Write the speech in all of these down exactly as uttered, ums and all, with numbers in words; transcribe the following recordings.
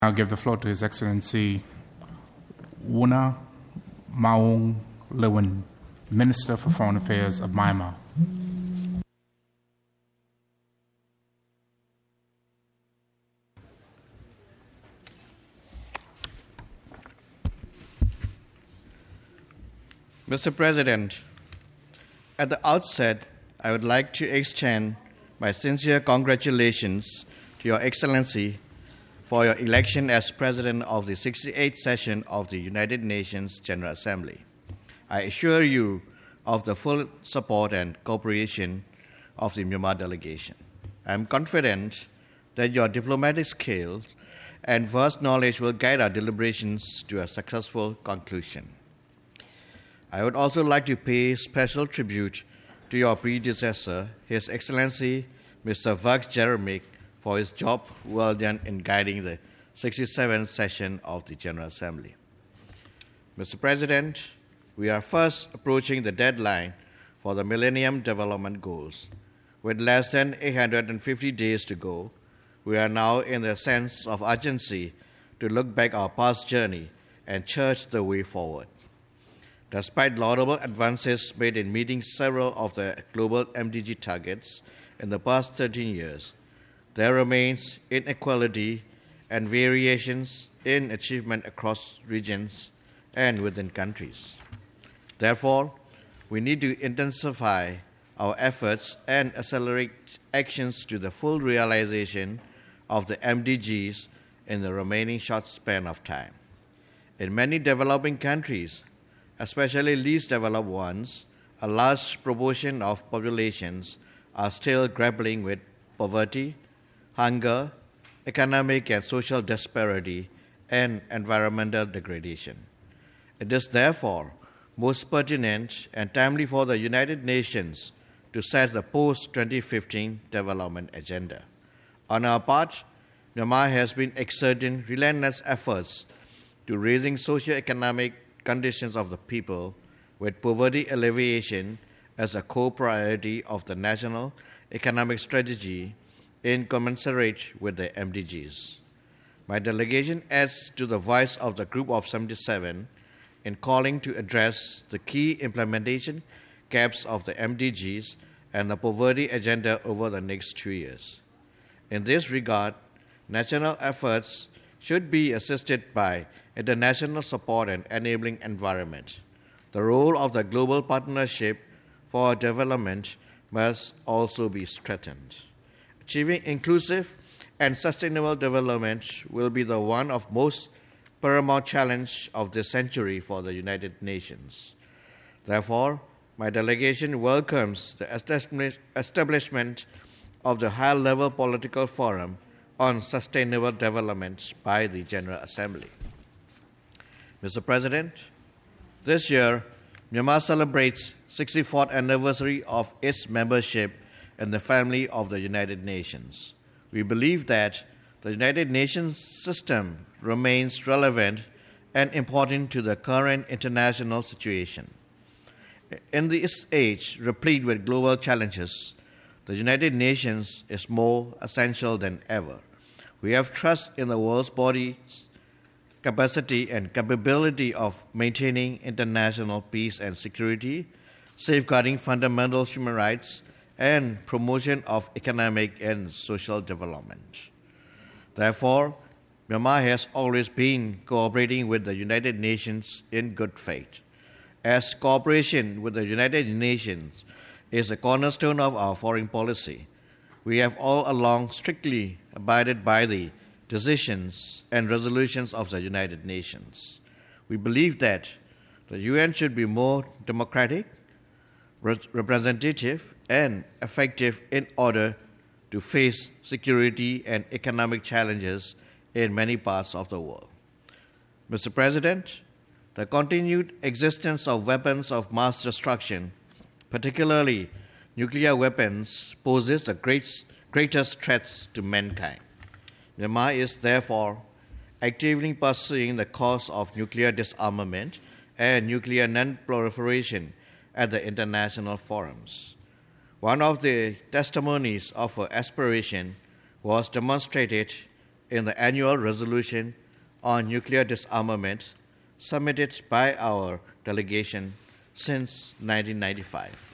I'll give the floor to His Excellency Wuna Maung Lewin, Minister for Foreign Affairs of Myanmar. Mister President, at the outset, I would like to extend my sincere congratulations to Your Excellency for your election as President of the sixty-eighth session of the United Nations General Assembly. I assure you of the full support and cooperation of the Myanmar delegation. I am confident that your diplomatic skills and vast knowledge will guide our deliberations to a successful conclusion. I would also like to pay special tribute to your predecessor, His Excellency Mister Vuk Jeremic, for his job well done in guiding the sixty-seventh session of the General Assembly. Mister President, we are fast approaching the deadline for the Millennium Development Goals. With less than eight hundred fifty days to go, we are now in a sense of urgency to look back our past journey and chart the way forward. Despite laudable advances made in meeting several of the global M D G targets in the past thirteen years, there remains inequality and variations in achievement across regions and within countries. Therefore, we need to intensify our efforts and accelerate actions to the full realization of the M D Gs in the remaining short span of time. In many developing countries, especially least developed ones, a large proportion of populations are still grappling with poverty, hunger, economic and social disparity, and environmental degradation. It is therefore most pertinent and timely for the United Nations to set the post twenty fifteen development agenda. On our part, Myanmar has been exerting relentless efforts to raising socio-economic conditions of the people, with poverty alleviation as a core priority of the national economic strategy in commensurate with the M D Gs. My delegation adds to the voice of the Group of seventy-seven in calling to address the key implementation gaps of the M D Gs and the poverty agenda over the next two years. In this regard, national efforts should be assisted by international support and enabling environment. The role of the Global Partnership for Development must also be strengthened. Achieving inclusive and sustainable development will be the one of most paramount challenge of this century for the United Nations. Therefore, my delegation welcomes the establishment of the high-level political forum on sustainable development by the General Assembly. Mister President, this year, Myanmar celebrates sixty-fourth anniversary of its membership in the family of the United Nations. We believe that the United Nations system remains relevant and important to the current international situation. In this age replete with global challenges, the United Nations is more essential than ever. We have trust in the world's body's capacity and capability of maintaining international peace and security, safeguarding fundamental human rights, and promotion of economic and social development. Therefore, Myanmar has always been cooperating with the United Nations in good faith. As cooperation with the United Nations is a cornerstone of our foreign policy, we have all along strictly abided by the decisions and resolutions of the United Nations. We believe that the U N should be more democratic, representative, and effective in order to face security and economic challenges in many parts of the world. Mister President, the continued existence of weapons of mass destruction, particularly nuclear weapons, poses the great, greatest threats to mankind. Myanmar is therefore actively pursuing the cause of nuclear disarmament and nuclear non-proliferation at the international forums. One of the testimonies of her aspiration was demonstrated in the annual resolution on nuclear disarmament submitted by our delegation since nineteen ninety-five.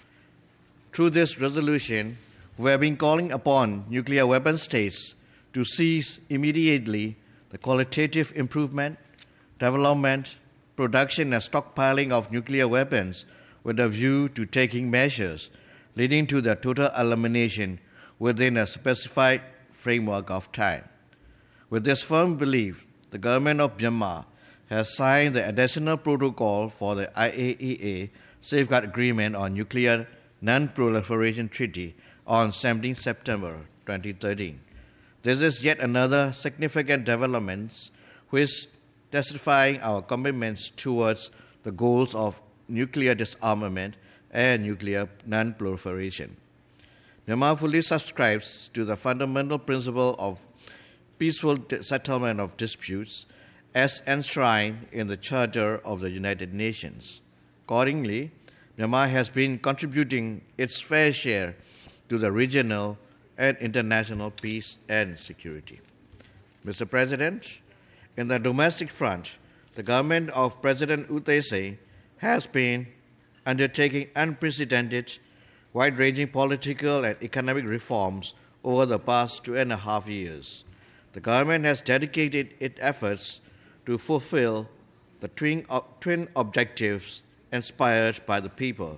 Through this resolution, we have been calling upon nuclear weapon states to cease immediately the qualitative improvement, development, production, and stockpiling of nuclear weapons with a view to taking measures leading to their total elimination within a specified framework of time. With this firm belief, the government of Myanmar has signed the additional protocol for the I A E A Safeguard Agreement on Nuclear Non-Proliferation Treaty on seventeenth September twenty thirteen. This is yet another significant development which testifying our commitments towards the goals of nuclear disarmament and nuclear non-proliferation. Myanmar fully subscribes to the fundamental principle of peaceful settlement of disputes as enshrined in the Charter of the United Nations. Accordingly, Myanmar has been contributing its fair share to the regional and international peace and security. Mister President, in the domestic front, the government of President U Thein Sein has been undertaking unprecedented, wide-ranging political and economic reforms over the past two and a half years. The government has dedicated its efforts to fulfill the twin, twin objectives inspired by the people: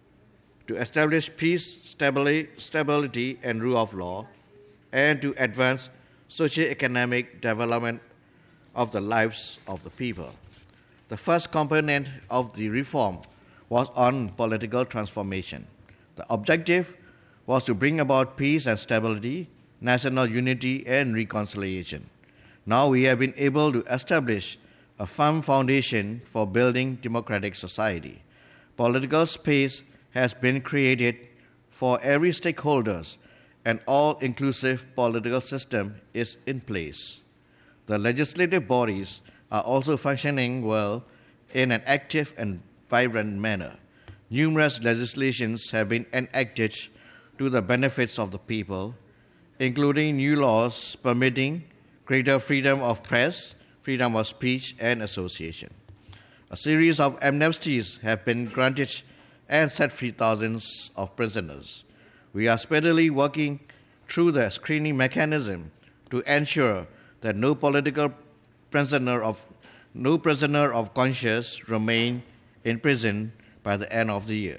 to establish peace, stability, stability and rule of law, and to advance socio-economic development of the lives of the people. The first component of the reform was on political transformation. The objective was to bring about peace and stability, national unity and reconciliation. Now we have been able to establish a firm foundation for building democratic society. Political space has been created for every stakeholder, and all-inclusive political system is in place. The legislative bodies are also functioning well in an active and vibrant manner. Numerous legislations have been enacted to the benefits of the people, including new laws permitting greater freedom of press, freedom of speech, and association. A series of amnesties have been granted and set free thousands of prisoners. We are speedily working through the screening mechanism to ensure that no political prisoner of no prisoner of conscience remain in prison by the end of the year.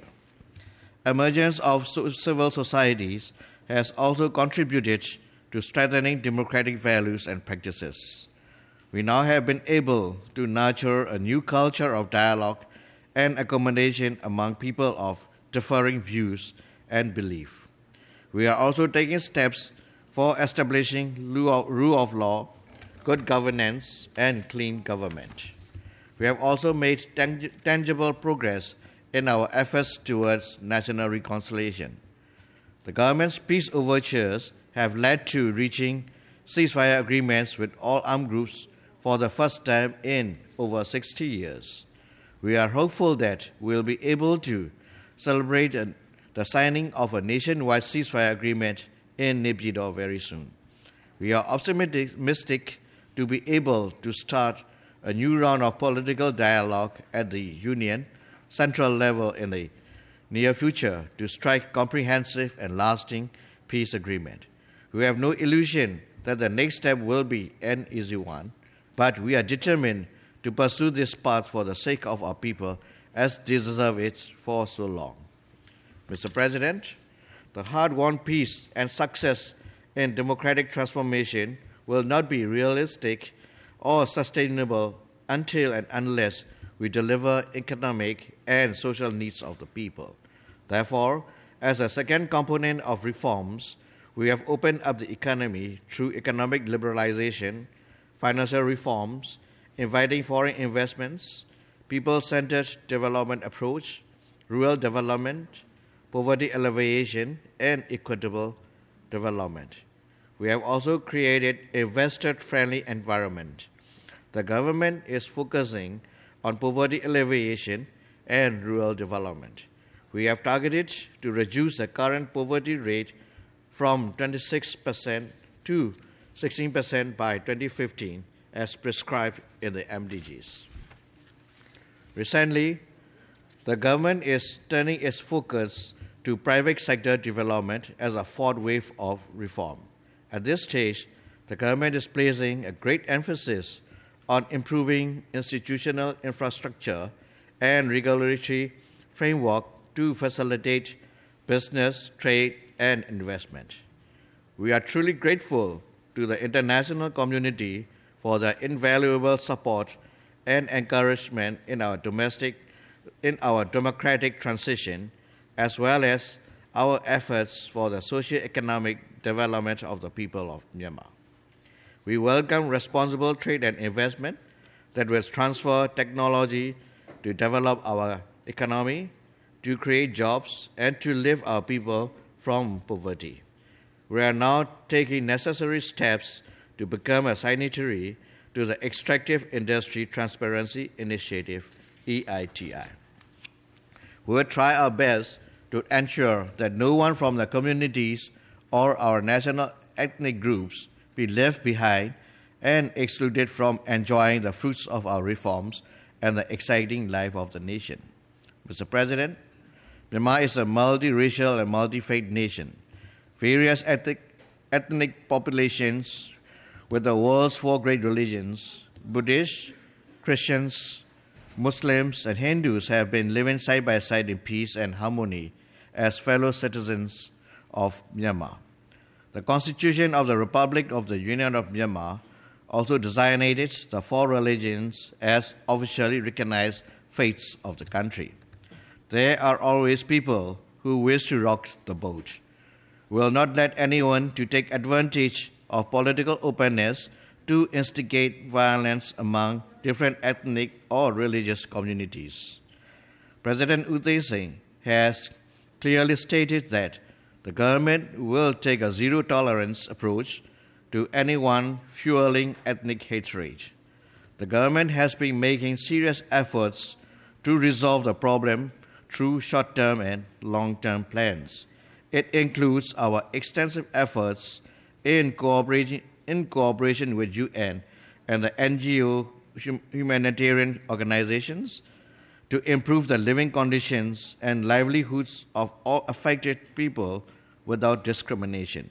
Emergence of civil societies has also contributed to strengthening democratic values and practices. We now have been able to nurture a new culture of dialogue and accommodation among people of differing views and belief. We are also taking steps for establishing rule of law, good governance, and clean government. We have also made tang- tangible progress in our efforts towards national reconciliation. The government's peace overtures have led to reaching ceasefire agreements with all armed groups for the first time in over sixty years. We are hopeful that we will be able to celebrate an, the signing of a nationwide ceasefire agreement in Naypyidaw very soon. We are optimistic to be able to start a new round of political dialogue at the Union Central level in the near future to strike comprehensive and lasting peace agreement. We have no illusion that the next step will be an easy one, but we are determined to pursue this path for the sake of our people as they deserve it for so long. Mister President, the hard-won peace and success in democratic transformation will not be realistic or sustainable until and unless we deliver economic and social needs of the people. Therefore, as a second component of reforms, we have opened up the economy through economic liberalization, financial reforms, inviting foreign investments, people-centered development approach, rural development, poverty alleviation, and equitable development. We have also created a investor-friendly environment. The government is focusing on poverty alleviation and rural development. We have targeted to reduce the current poverty rate from twenty-six percent to sixteen percent by twenty fifteen, as prescribed in the M D Gs. Recently, the government is turning its focus to private sector development as a fourth wave of reform. At this stage, the government is placing a great emphasis on improving institutional infrastructure and regulatory framework to facilitate business, trade, and investment. We are truly grateful to the international community for their invaluable support and encouragement in our domestic, in our democratic transition, as well as our efforts for the socio-economic development of the people of Myanmar. We welcome responsible trade and investment that will transfer technology to develop our economy, to create jobs, and to lift our people from poverty. We are now taking necessary steps to become a signatory to the Extractive Industry Transparency Initiative, E I T I. We will try our best to ensure that no one from the communities or our national ethnic groups be left behind and excluded from enjoying the fruits of our reforms and the exciting life of the nation. Mister President, Myanmar is a multiracial and multi-faith nation. Various ethnic, ethnic populations with the world's four great religions, Buddhists, Christians, Muslims, and Hindus, have been living side by side in peace and harmony as fellow citizens of Myanmar. The Constitution of the Republic of the Union of Myanmar also designated the four religions as officially recognized faiths of the country. There are always people who wish to rock the boat. We will not let anyone to take advantage of political openness to instigate violence among different ethnic or religious communities. President U Thein Sein has clearly stated that the government will take a zero-tolerance approach to anyone fueling ethnic hatred. The government has been making serious efforts to resolve the problem through short-term and long-term plans. It includes our extensive efforts in cooperation, in cooperation with U N and the N G O humanitarian organizations to improve the living conditions and livelihoods of all affected people without discrimination.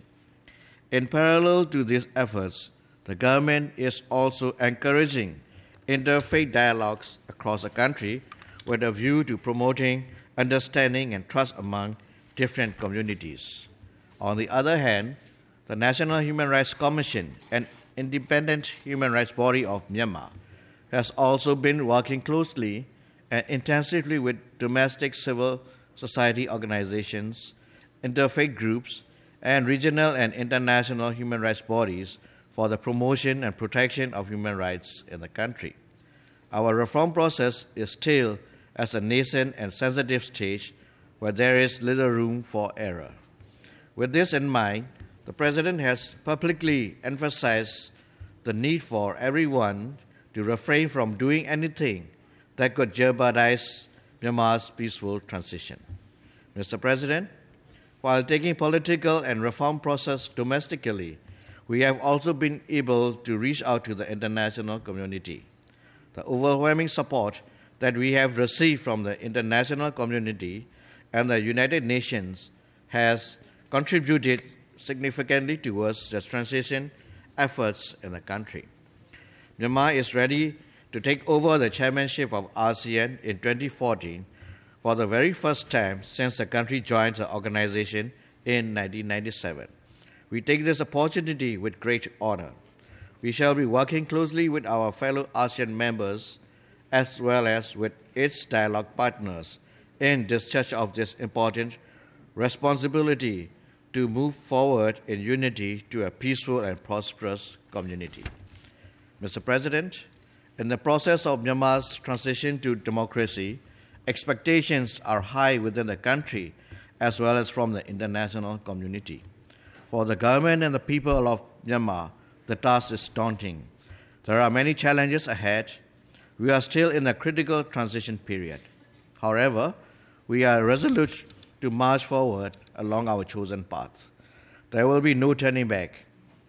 In parallel to these efforts, the government is also encouraging interfaith dialogues across the country with a view to promoting understanding and trust among different communities. On the other hand, the National Human Rights Commission, an independent human rights body of Myanmar, has also been working closely and intensively with domestic civil society organizations, interfaith groups, and regional and international human rights bodies for the promotion and protection of human rights in the country. Our reform process is still at a nascent and sensitive stage where there is little room for error. With this in mind, the President has publicly emphasized the need for everyone to refrain from doing anything that could jeopardize Myanmar's peaceful transition. Mister President, while taking political and reform process domestically, we have also been able to reach out to the international community. The overwhelming support that we have received from the international community and the United Nations has contributed significantly towards the transition efforts in the country. Myanmar is ready to take over the chairmanship of ASEAN in twenty fourteen for the very first time since the country joined the organization in nineteen ninety-seven. We take this opportunity with great honor. We shall be working closely with our fellow ASEAN members as well as with its dialogue partners in discharge of this important responsibility to move forward in unity to a peaceful and prosperous community. Mister President, in the process of Myanmar's transition to democracy, expectations are high within the country as well as from the international community. For the government and the people of Myanmar, the task is daunting. There are many challenges ahead. We are still in a critical transition period. However, we are resolute to march forward along our chosen path. There will be no turning back.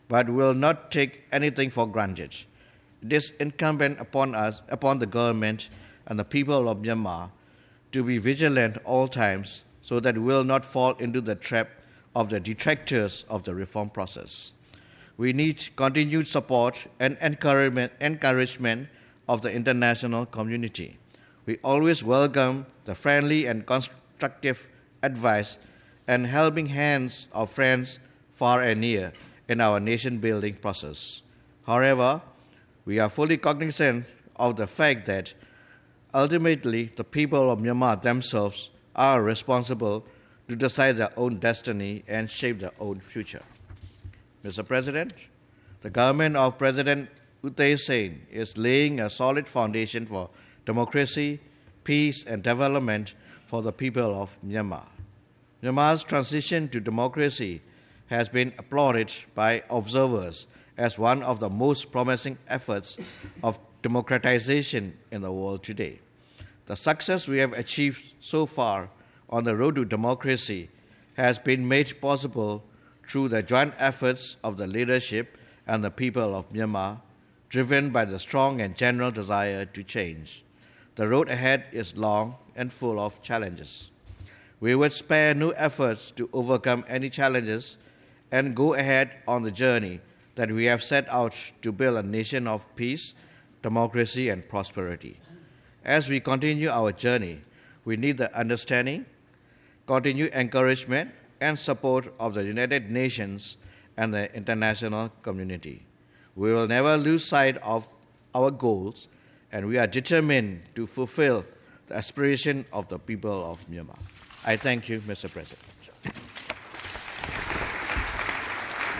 but will not take anything for granted. It is incumbent upon us, upon the government and the people of Myanmar to be vigilant all times so that we will not fall into the trap of the detractors of the reform process. We need continued support and encouragement, encouragement of the international community. We always welcome the friendly and constructive advice and helping hands of friends far and near in our nation-building process. However, we are fully cognizant of the fact that ultimately the people of Myanmar themselves are responsible to decide their own destiny and shape their own future. Mister President, the government of President U Thein Sein is laying a solid foundation for democracy, peace, and development for the people of Myanmar. Myanmar's transition to democracy has been applauded by observers as one of the most promising efforts of democratization in the world today. The success we have achieved so far on the road to democracy has been made possible through the joint efforts of the leadership and the people of Myanmar, driven by the strong and general desire to change. The road ahead is long and full of challenges. We would spare no efforts to overcome any challenges and go ahead on the journey that we have set out to build a nation of peace, democracy, and prosperity. As we continue our journey, we need the understanding, continued encouragement, and support of the United Nations and the international community. We will never lose sight of our goals, and we are determined to fulfill the aspiration of the people of Myanmar. I thank you, Mister President.